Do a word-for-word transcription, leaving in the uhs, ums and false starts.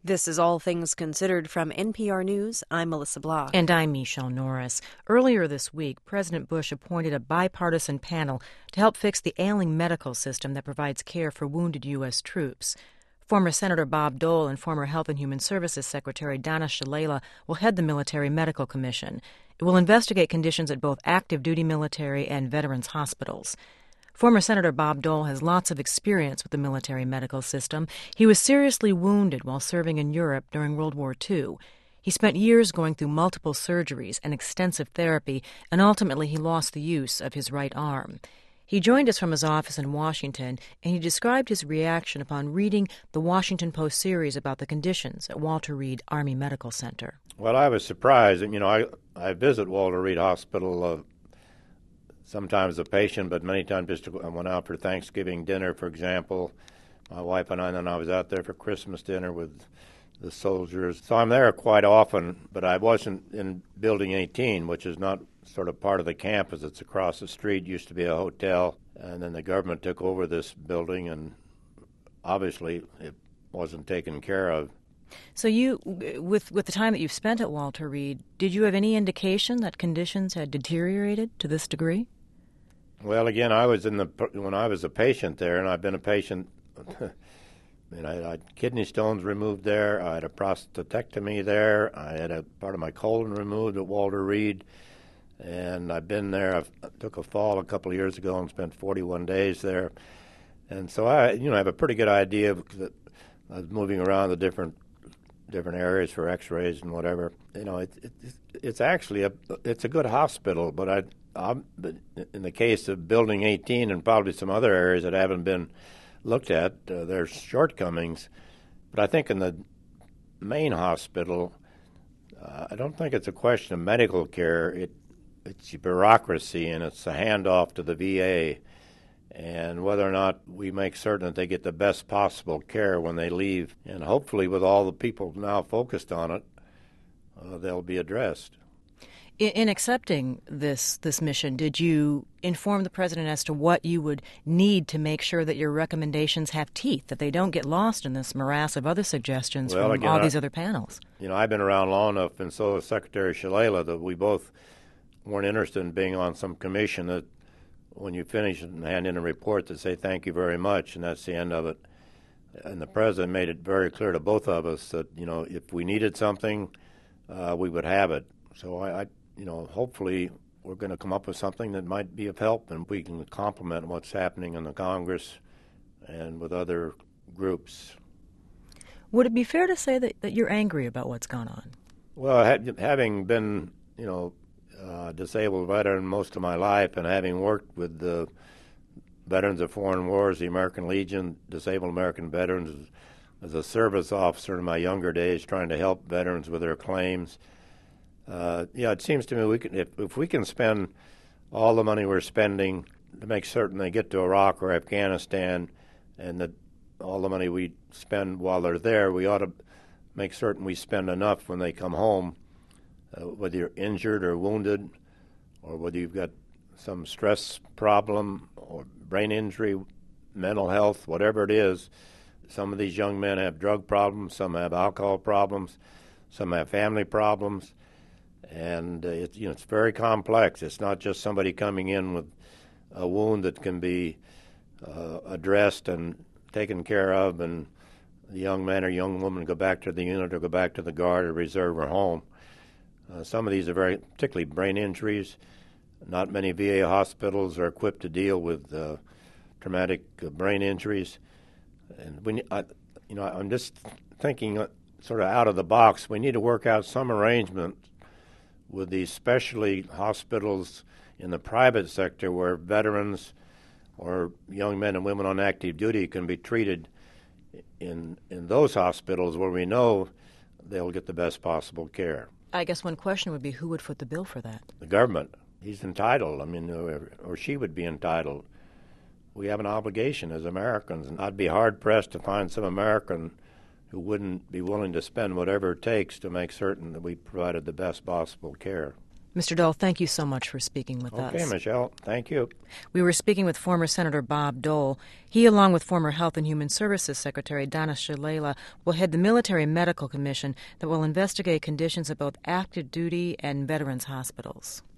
This is All Things Considered from N P R News. I'm Melissa Block. And I'm Michelle Norris. Earlier this week, President Bush appointed a bipartisan panel to help fix the ailing medical system that provides care for wounded U S troops. Former Senator Bob Dole and former Health and Human Services Secretary Donna Shalala will head the Military Medical Commission. It will investigate conditions at both active duty military and veterans hospitals. Former Senator Bob Dole has lots of experience with the military medical system. He was seriously wounded while serving in Europe during World War Two. He spent years going through multiple surgeries and extensive therapy, and ultimately he lost the use of his right arm. He joined us from his office in Washington, and he described his reaction upon reading the Washington Post series about the conditions at Walter Reed Army Medical Center. Well, I was surprised. You know, I, I visit Walter Reed Hospital uh, sometimes a patient, but many times just I went out for Thanksgiving dinner, for example. My wife and I, and then I was out there for Christmas dinner with the soldiers. So I'm there quite often, but I wasn't in Building eighteen, which is not sort of part of the campus. It's across the street, used to be a hotel, and then the government took over this building, and obviously it wasn't taken care of. So you, with with the time that you've spent at Walter Reed, did you have any indication that conditions had deteriorated to this degree? Well, again, I was in the when I was a patient there, and I've been a patient. I mean, I, I had kidney stones removed there. I had a prostatectomy there. I had a part of my colon removed at Walter Reed, and I've been there. I've, I took a fall a couple of years ago and spent forty-one days there, and so I, you know, I have a pretty good idea because I was moving around the different different areas for X-rays and whatever. You know, it, it, it's actually a it's a good hospital, but I. I'm, in the case of Building eighteen and probably some other areas that haven't been looked at, uh, there's shortcomings. But I think in the main hospital, uh, I don't think it's a question of medical care. It, it's bureaucracy, and it's a handoff to the V A, and whether or not we make certain that they get the best possible care when they leave. And hopefully with all the people now focused on it, uh, they'll be addressed. In accepting this this mission, did you inform the president as to what you would need to make sure that your recommendations have teeth, that they don't get lost in this morass of other suggestions well, from again, all I, these other panels? You know, I've been around long enough, and so has Secretary Shalala, that we both weren't interested in being on some commission that when you finish and hand in a report to say thank you very much, and that's the end of it. And the president made it very clear to both of us that, you know, if we needed something, uh, we would have it. So I, I you know, hopefully we're going to come up with something that might be of help, and we can complement what's happening in the Congress and with other groups. Would it be fair to say that, that you're angry about what's gone on? Well, ha- having been, you know, a disabled veteran most of my life, and having worked with the Veterans of Foreign Wars, the American Legion, Disabled American Veterans, as a service officer in my younger days, trying to help veterans with their claims. Uh, yeah, it seems to me we can, if, if we can spend all the money we're spending to make certain they get to Iraq or Afghanistan, and that all the money we spend while they're there, we ought to make certain we spend enough when they come home, uh, whether you're injured or wounded, or whether you've got some stress problem or brain injury, mental health, whatever it is. Some of these young men have drug problems, some have alcohol problems, some have family problems. And uh, it, you know, it's very complex. It's not just somebody coming in with a wound that can be uh, addressed and taken care of, and the young man or young woman go back to the unit or go back to the Guard or Reserve or home. Uh, some of these are very, particularly brain injuries. Not many V A hospitals are equipped to deal with uh, traumatic uh, brain injuries. And we, I, you know, I'm just thinking sort of out of the box. We need to work out some arrangement with these specialty hospitals in the private sector where veterans or young men and women on active duty can be treated in in those hospitals where we know they'll get the best possible care. I guess one question would be, who would foot the bill for that? The government. He's entitled. I mean, or she would be entitled. We have an obligation as Americans, and I'd be hard-pressed to find some American who wouldn't be willing to spend whatever it takes to make certain that we provided the best possible care. Mister Dole, thank you so much for speaking with Okay, us. Okay, Michelle, thank you. We were speaking with former Senator Bob Dole. He, along with former Health and Human Services Secretary Donna Shalala, will head the Military Medical Commission that will investigate conditions at both active duty and veterans hospitals.